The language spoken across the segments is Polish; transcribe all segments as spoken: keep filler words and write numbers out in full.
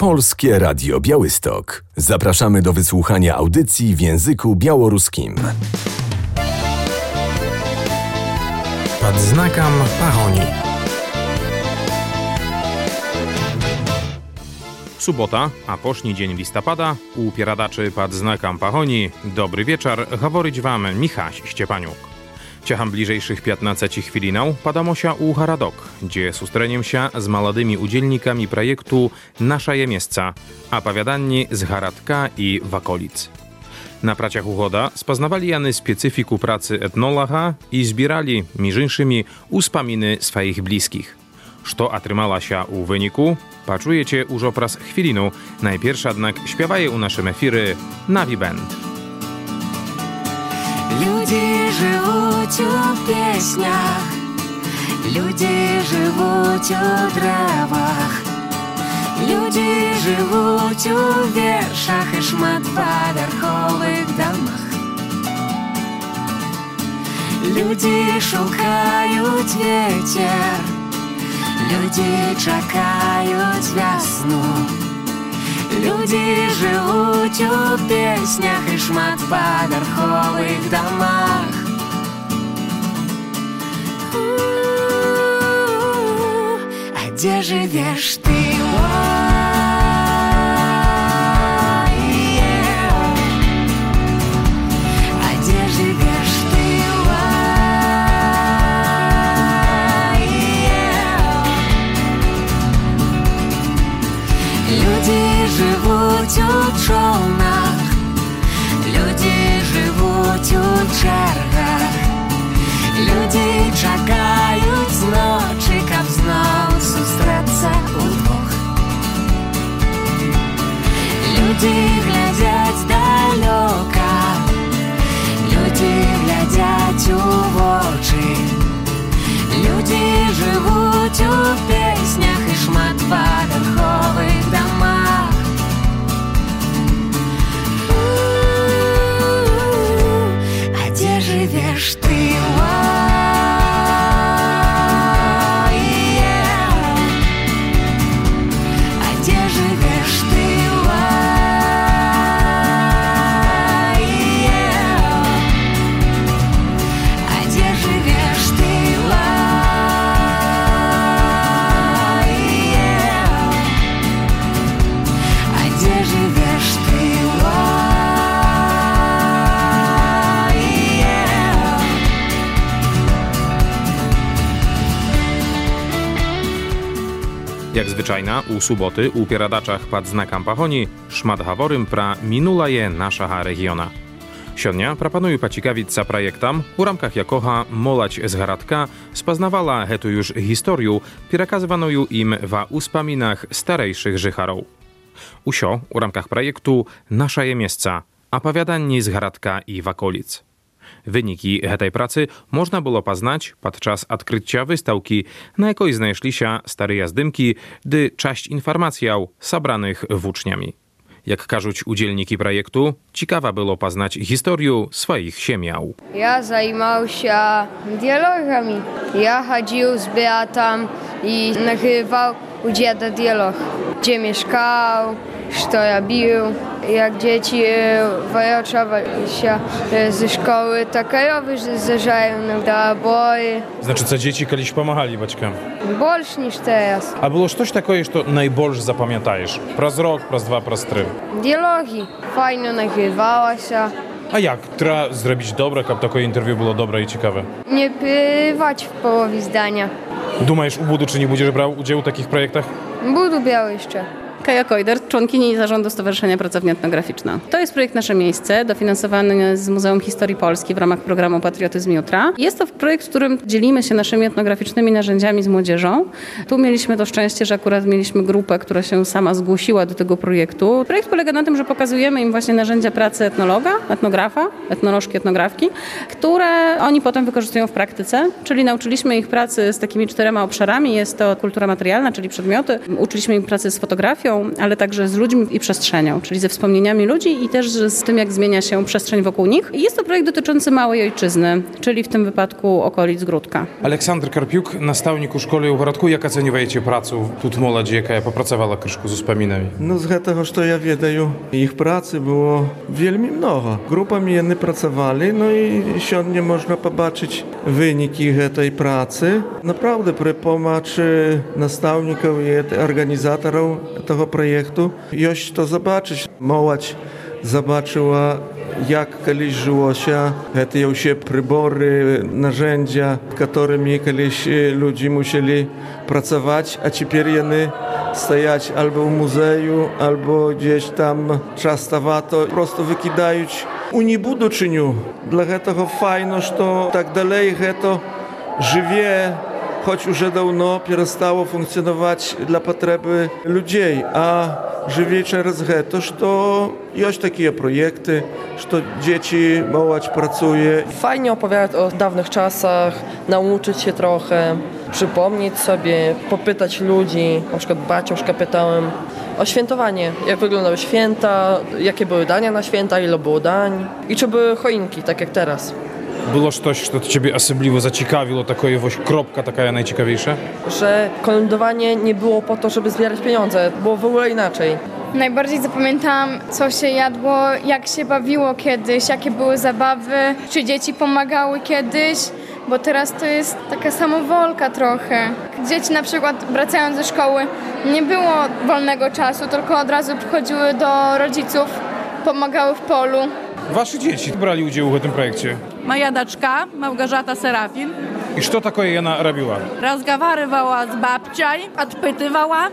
Polskie Radio Białystok. Zapraszamy do wysłuchania audycji w języku białoruskim. Pod znakiem Pahoni. Subota, a poszni dzień listopada, u pieradaczy pod znakiem Pahoni. Dobry wieczór, говорить wam Michaś Szczepaniuk. Ciecham bliżejszych piętnastu chwilinał padamosia u Haradok, gdzie sustreniem się z młodymi udzielnikami projektu Nasze Miejsca, opowiadani z Haradka i w okolic. Na pracach uchoda spoznawali jany specyfiku pracy etnologa i zbierali, między innymi, uspominy swoich bliskich. Co otrzymała się u wyniku, poczujecie już opraz chwilinu. Najpierw jednak śpiewaje u naszym efiry Navi Band. Люди живуть у піснях, люди живуть у деревах, люди живуть у віршах і шматповерхових домах. Люди шукають вітер, люди чекають весну. Люди живуть у песнях і шматповерхових домах. У-у-у, а где живешь ты? А где живешь ты? Люди живуть у човнах, люди живуть у чергах, люди чекають зночі, каб знов зустріться удвох. Люди глядять далеко, люди глядять у очі, люди живуть у піснях і шматповерхових домах. А где живешь ты? А где живешь ты? А где живешь ты? А где живешь ты? Jak zwyczajna, u soboty u pieradaczach pod znakiem Pahoni szmat haworym pra minula je nasza regiona. Siodnia proponuję pacikawić za projektam, u ramkach jakoha molać z Haradka spoznawała hetu już historię, przekazywaną im w uspominach starejszych życharów. Usio u ramkach projektu Nasze Miejsca, opowiadani z Haradka i w okolic. Wyniki tej pracy można było poznać podczas odkrycia wystawki, na jakiej znajszli się stare jazdymki, gdy część informacji sabranych włóczniami. Jak każą udzielniki projektu, ciekawa było poznać historię swoich siemiał. Ja zajmował się dialogami. Ja chodził z Beatą i nagrywał u dziada dialog. Gdzie mieszkał, co robił. Jak dzieci wracały się ze szkoły, to krajowy zjeżdżają do oboje. Znaczy, co dzieci kiedyś pomagali baćkam? Больше niż teraz. A było coś takiego, co najbardziej zapamiętajesz? Przez rok, przez dwa, przez trzy? Dialogi. Fajnie nagrywała się. A jak? Trzeba zrobić dobre, aby takie interwiu było dobre i ciekawe? Nie prywać w połowie zdania. Думаешь, u budu czy nie będziesz brał udziału w takich projektach? Budu biał jeszcze. Kaja Kojdert, członkini Zarządu Stowarzyszenia Pracownia Etnograficzna. To jest projekt Nasze Miejsce, dofinansowany z Muzeum Historii Polski w ramach programu Patriotyzm Jutra. Jest to projekt, w którym dzielimy się naszymi etnograficznymi narzędziami z młodzieżą. Tu mieliśmy to szczęście, że akurat mieliśmy grupę, która się sama zgłosiła do tego projektu. Projekt polega na tym, że pokazujemy im właśnie narzędzia pracy etnologa, etnografa, etnolożki, etnografki, które oni potem wykorzystują w praktyce, czyli nauczyliśmy ich pracy z takimi czterema obszarami. Jest to kultura materialna, czyli przedmioty. Uczyliśmy ich pracy z fotografią, historią, ale także z ludźmi i przestrzenią, czyli ze wspomnieniami ludzi i też z tym, jak zmienia się przestrzeń wokół nich. I jest to projekt dotyczący małej ojczyzny, czyli w tym wypadku okolic Gródka. Олександр Карпюк, наставник у школі у Городку. Як оцінюєте працю тут молоді, яка попрацювала крышку з успомінами? Ну, з tego, що я ведаю, їх праці було вельми много. Групами вони працювали, ну і сьогодні можна побачити виники цієї праці. Naprawdę, при помочі наставників і організаторів того проєкту, є що zobaczyć. Молодь zobaczyła, jak kiedyś żyło się, te już przybory, narzędzia, którymi kiedyś ludzie musieli pracować, a teraz one stoять albo w muzeum, albo gdzieś tam часто po prostu wykidają u niebuduczyniu. Dla tego fajno, że tak dalej to żywie, choć już dawno przestało funkcjonować dla potrzeby ludzi, a żywie przez to, że jest takie projekty, że dzieci, młodzież pracuje. Fajnie opowiadać o dawnych czasach, nauczyć się trochę, przypomnieć sobie, popytać ludzi, na przykład baciuszkę pytałem o świętowanie, jak wyglądały święta, jakie były dania na święta, ile było dań i czy były choinki, tak jak teraz. Było coś, co Ciebie osobliwie zaciekawiło, taka kropka taka najciekawiejsza? Że kolędowanie nie było po to, żeby zbierać pieniądze, było w ogóle inaczej. Najbardziej zapamiętałam, co się jadło, jak się bawiło kiedyś, jakie były zabawy, czy dzieci pomagały kiedyś, bo teraz to jest taka samowolka trochę. Dzieci na przykład wracając ze szkoły, nie było wolnego czasu, tylko od razu przychodziły do rodziców, pomagały w polu. Wasze dzieci brali udział w tym projekcie? Moja daczka, Małgorzata Serafin. I co takiego ona robiła? Rozgawarywała z babcią, odpytywała.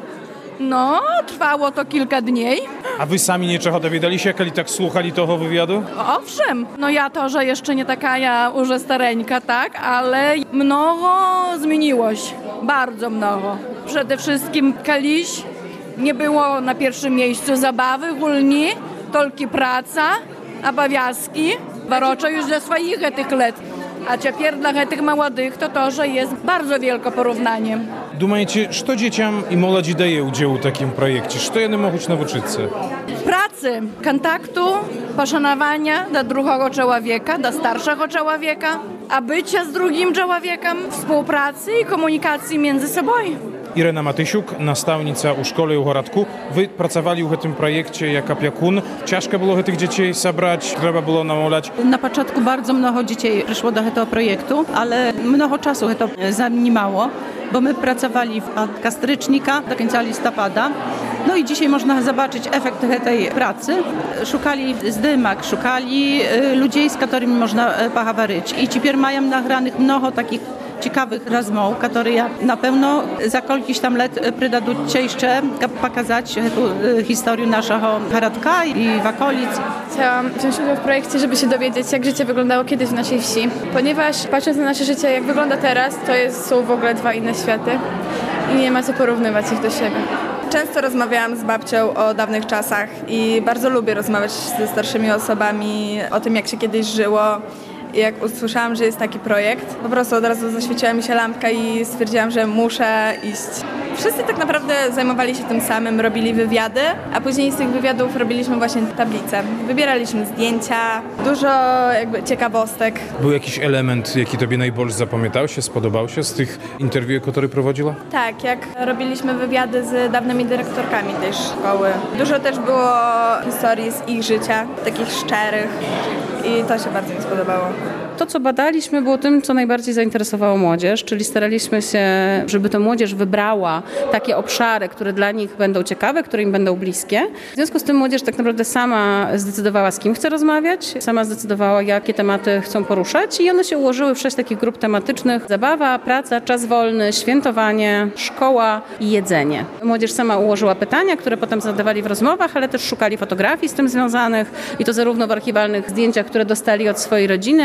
No, trwało to kilka dni. A wy sami niczego dowiedzieli się, kiedy tak słuchali tego wywiadu? Owszem, no ja to, że jeszcze nie taka ja już stareńka, tak, ale mnogo zmieniło się, bardzo mnogo. Przede wszystkim kiedyś nie było na pierwszym miejscu zabawy, gulni, tylko praca, obowiązki, barocze już dla swoich tych lat. A teraz dla tych młodych to to, że jest bardzo wielkie porównanie. Думаете, что dzieciom i młodzi daje udział w takim projekcie? Co one mogą nauczyć się? Pracy, kontaktu, poszanowania do drugiego człowieka, do starszego człowieka, a bycia z drugim człowiekiem, współpracy i komunikacji między sobą. Irena Matysiuk, nastavnica u szkole u Horadku. Wy pracowali w tym projekcie jako opiekun. Ciężko było tych dzieci zabrać, trzeba było namolać. Na początku bardzo mnoho dzieci przyszło do tego projektu, ale mnoho czasu to zajmowało, bo my pracowali od kastrycznika do końca listopada. No i dzisiaj można zobaczyć efekt tej pracy. Szukali zdymak, szukali ludzi, z którymi można pohawaryć. I teraz mają nagranych mnoho takich ciekawych rozmów, które ja na pewno za kolkiś tam lat przydadzą jeszcze pokazać historię naszego Horadka i w okolic. Chciałam wziąć udział w projekcie, żeby się dowiedzieć, jak życie wyglądało kiedyś w naszej wsi, ponieważ patrząc na nasze życie, jak wygląda teraz, to jest, są w ogóle dwa inne światy i nie ma co porównywać ich do siebie. Często rozmawiałam z babcią o dawnych czasach i bardzo lubię rozmawiać ze starszymi osobami o tym, jak się kiedyś żyło. I jak usłyszałam, że jest taki projekt, po prostu od razu zaświeciła mi się lampka i stwierdziłam, że muszę iść. Wszyscy tak naprawdę zajmowali się tym samym, robili wywiady, a później z tych wywiadów robiliśmy właśnie tablice. Wybieraliśmy zdjęcia, dużo jakby ciekawostek. Był jakiś element, jaki tobie najbardziej zapamiętał się, spodobał się z tych interwiu, które prowadziła? Tak, jak robiliśmy wywiady z dawnymi dyrektorkami tej szkoły. Dużo też było historii z ich życia, takich szczerych i to się bardzo mi spodobało. To, co badaliśmy, było tym, co najbardziej zainteresowało młodzież, czyli staraliśmy się, żeby ta młodzież wybrała takie obszary, które dla nich będą ciekawe, które im będą bliskie. W związku z tym młodzież tak naprawdę sama zdecydowała, z kim chce rozmawiać, sama zdecydowała, jakie tematy chcą poruszać i one się ułożyły w sześć takich grup tematycznych: zabawa, praca, czas wolny, świętowanie, szkoła i jedzenie. Młodzież sama ułożyła pytania, które potem zadawali w rozmowach, ale też szukali fotografii z tym związanych i to zarówno w archiwalnych zdjęciach, które dostali od swojej rodziny,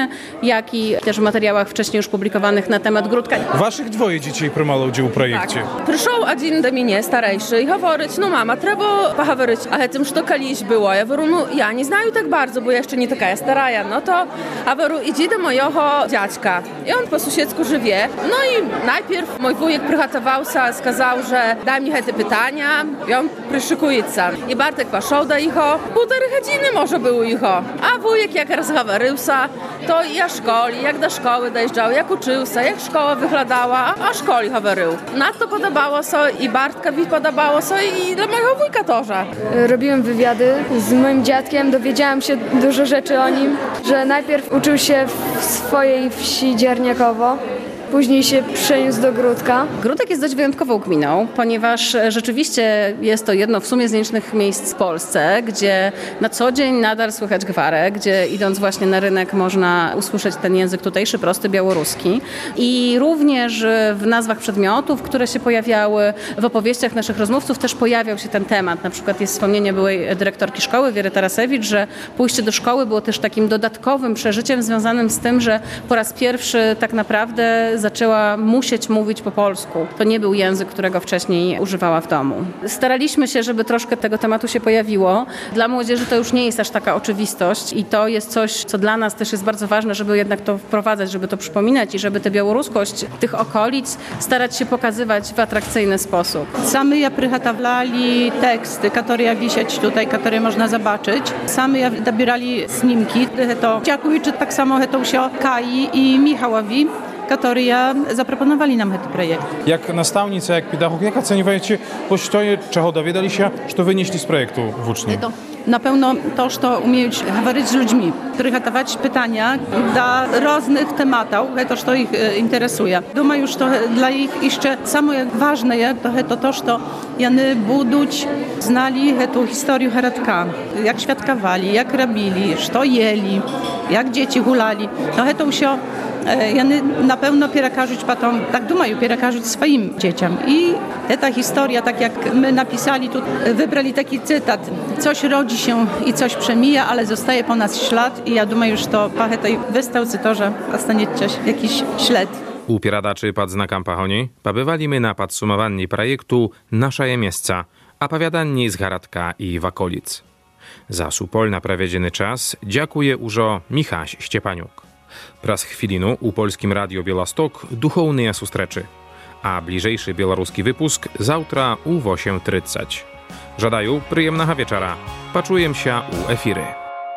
jak i też w materiałach wcześniej już publikowanych na temat Gródka. Ваших двоє дітей приймало участь у проєкті. Прийшов один до мене, старейший, і говорить, ну мама, треба поговорити о тим, що колись було. Я говорю, ну я не знаю так bardzo, bo ja jeszcze nie taka stara, no to a говорю, idź do mojego dziadka. I on po sąsiedzku żyje. No i najpierw mój wujek przygotował się, сказал, że daj mi te pytania i on przyszykuje się. I Bartek poszedł do jego, półtorej godziny może było jego. A wujek jak rozmawiał się, to ja szkoli, jak do szkoły dojeżdżał, jak uczył się, jak szkoła wyglądała, a szkoli mówił. Na to podobało się i Bartkowi podobało się i dla mojego wujka też. Robiłem wywiady z moim dziadkiem, dowiedziałam się dużo rzeczy o nim, że najpierw uczył się w swojej wsi Dzierniakowo, później się przeniósł do Gródka. Gródek jest dość wyjątkową gminą, ponieważ rzeczywiście jest to jedno w sumie z nielicznych miejsc w Polsce, gdzie na co dzień nadal słychać gwarę, gdzie idąc właśnie na rynek można usłyszeć ten język tutejszy, prosty, białoruski. I również w nazwach przedmiotów, które się pojawiały, w opowieściach naszych rozmówców też pojawiał się ten temat. Na przykład jest wspomnienie byłej dyrektorki szkoły, Wiery Tarasewicz, że pójście do szkoły było też takim dodatkowym przeżyciem związanym z tym, że po raz pierwszy tak naprawdę zaczęła musieć mówić po polsku. To nie był język, którego wcześniej używała w domu. Staraliśmy się, żeby troszkę tego tematu się pojawiło. Dla młodzieży to już nie jest aż taka oczywistość i to jest coś, co dla nas też jest bardzo ważne, żeby jednak to wprowadzać, żeby to przypominać i żeby tę białoruskość tych okolic starać się pokazywać w atrakcyjny sposób. Sami ja przygotowali teksty, które wisieć tutaj, które można zobaczyć. Sami ja dobierali snimki. To dziękuję tak samo to się Kai i Michałowi, которые запропонували нам этот проект. Як наставниця, як педагог, як оцінюєте ось те, чого довідалися, що винесли з проєкту в учні? Na pewno to, że umieją mówić z ludźmi, przygotować pytania do różnych tematów, to, co ich interesuje. Думаю, że dla ich jeszcze самое ważne to to, że oni będą znali tę historię Gródka, jak świadkowali, jak robili, co jeli, jak dzieci gulali. To to się oni na pewno przekażą potem, tak думаю, przekażą swoim dzieciom. I ta historia, tak jak my napisali tu, wybrali taki cytat, coś rodzi się i coś przemija, ale zostaje po nas ślad i ja думаю, że to po tej wystavce też zostanie jakiś ślad. U Pieradaczy pod znakom Pahoni pobywaliśmy na podsumowaniu projektu Nasza je miejsca, opowiadanie z Gródka i w okolic. Za supolna prawiedziony czas dziękuję użo Michaś Ściepaniuk. Pras chwilinu u Polskim Radio Białystok duchowne sustreczy, a bliżejszy białoruski wypusk zawtra u osiem trzydzieści. Żadaję przyjemnego wieczora. Poczujem się u efiry.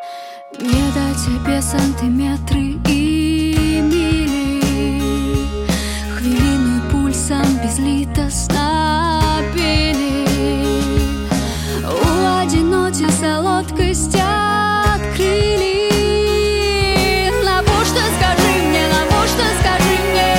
Nie da ciebie centymetry i mili, chwiliny pulsem bezlitosna pili. У одиноте солодкость открыли. Навошта скажи мне, навошта скажи мне,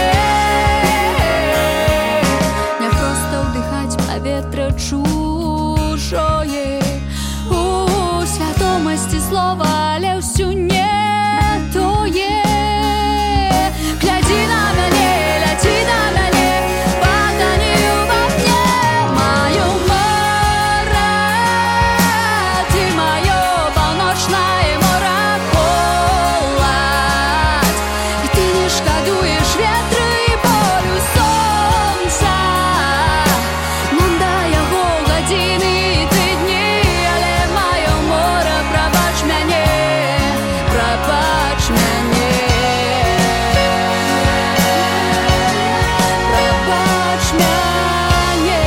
не просто вдыхать повітря чужое. У святомости слова, але всю не тое. Гляди на мене, ляти на мене, потонію во мне. Мое море, ты мое полночное море, холод. И ты не шкодуешь ветры и болю солнца. Нам дай його години і ти дні, але мое море, пробач мене, пробач мене. Пробач мене,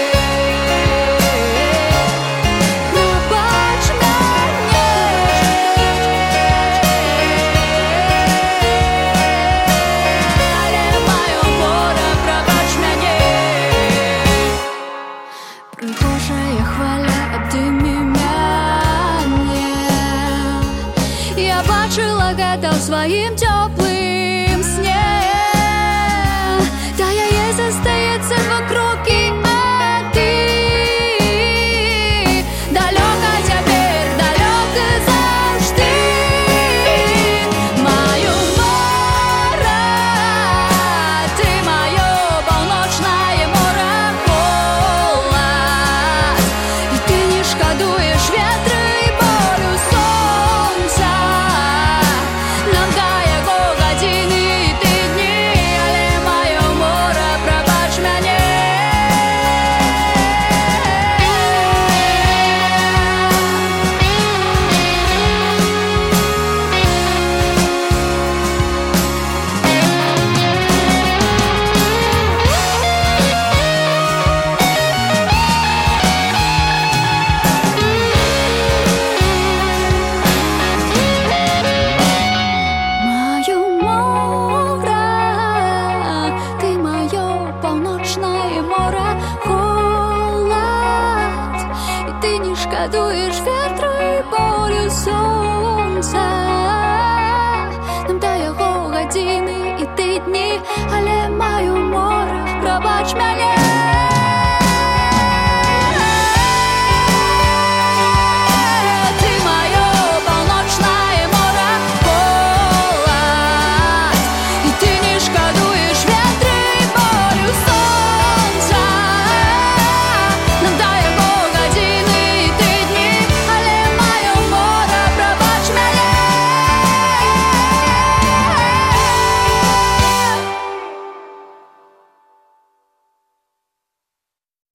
пробач мене. Але мое море, пробач мене. Прихожая хваля обдымі мяне. Я бачила гэта ў сваім цёплым сне. Да яе застаецца вокруг і а ты далёка цяпер, далёка заўжды. Маё море, ты маё паўночнае море, холод. І ты не шкадуеш ветры і болю солнца. Нам дай яго zgadujesz wiatry i boliu słońca.